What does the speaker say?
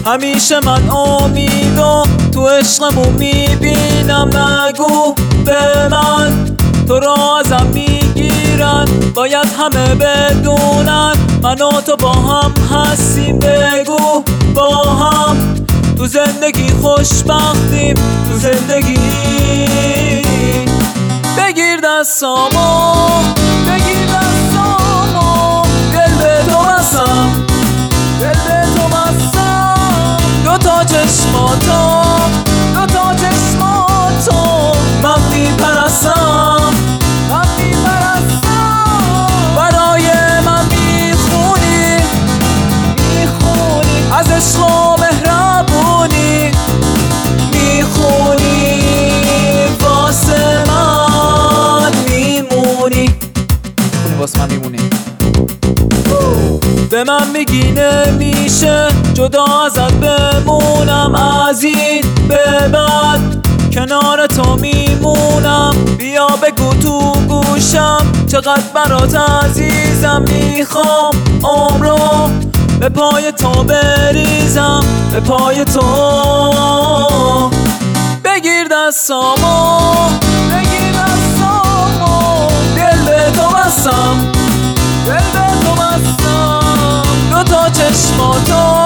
همیشه من امیدو تو عشقمون میبینم. نگو به من تو را ازم میگیرن، باید همه بدونن من و تو با هم هستیم. بگو با هم تو زندگی خوشبختیم، تو زندگی. بگیر دستامو، بگیر دستامو، دل به تو بستم، دل به تو بستم. دوتا چشماتو، دوتا چشماتو من میپرستم، من میپرستم. برای من میخونی، میخونی از عشق و مهربونی، میخونی واسه من میمونی، واسه من میمونی. به من میگی نمیشه جدا ازت بمونم، از این به بعد کنار تو میمونم. بیا بگو تو گوشم چقدر برات عزیزم، میخوام عمرو به پای تو بریزم، به پای تو. بگیر دستامو، بگیر دستامو، دل به تو بستم، دل به تو بستم. دوتا چشماتو